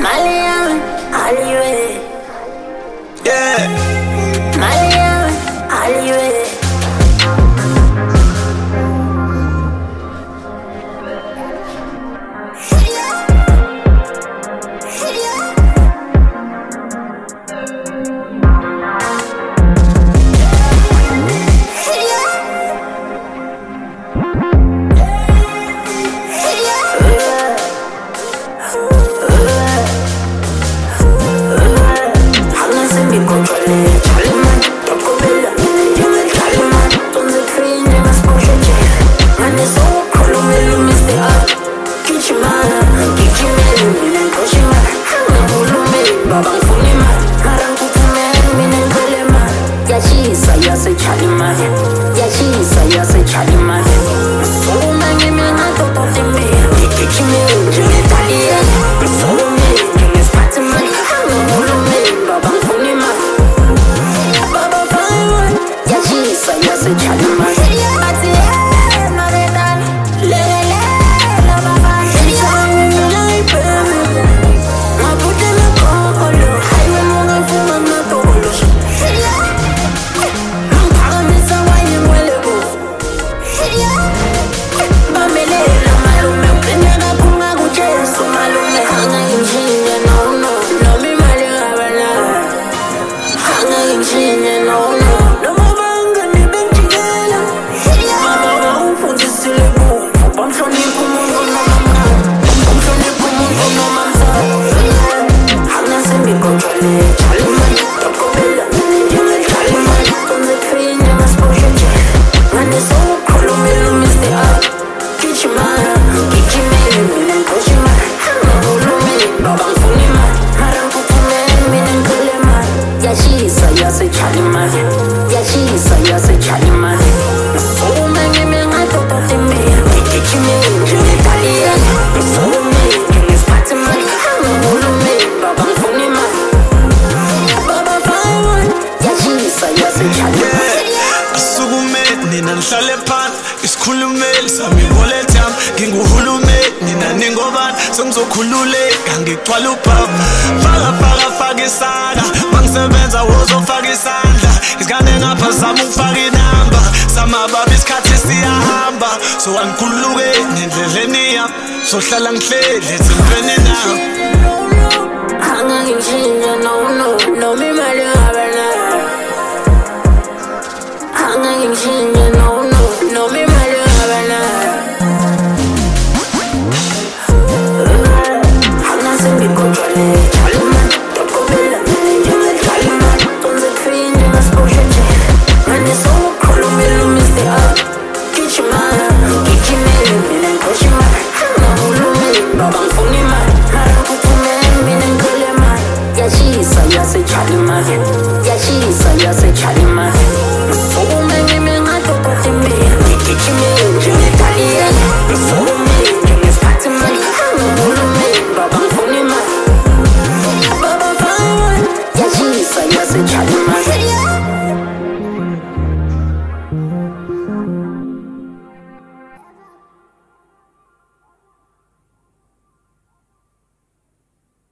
Malian, Aliwe. Yeah. Malian, Aliwe. Ngihlale phansi isikhulumeli sami wallet yami nginguhulumeni nina ningobani sengizokhululeka ngigcwala uphawu faka isaka mangisebenza wozofaka isandla isigane ngapha zama ukufaka inamba samababa isikhathi siyahamba so angikhululukeni endleleni yami sohlala ngihleli ezintweni nami angangijinja no imali ngabana angangijinja no imali ngabana angasengikontrole Charlie,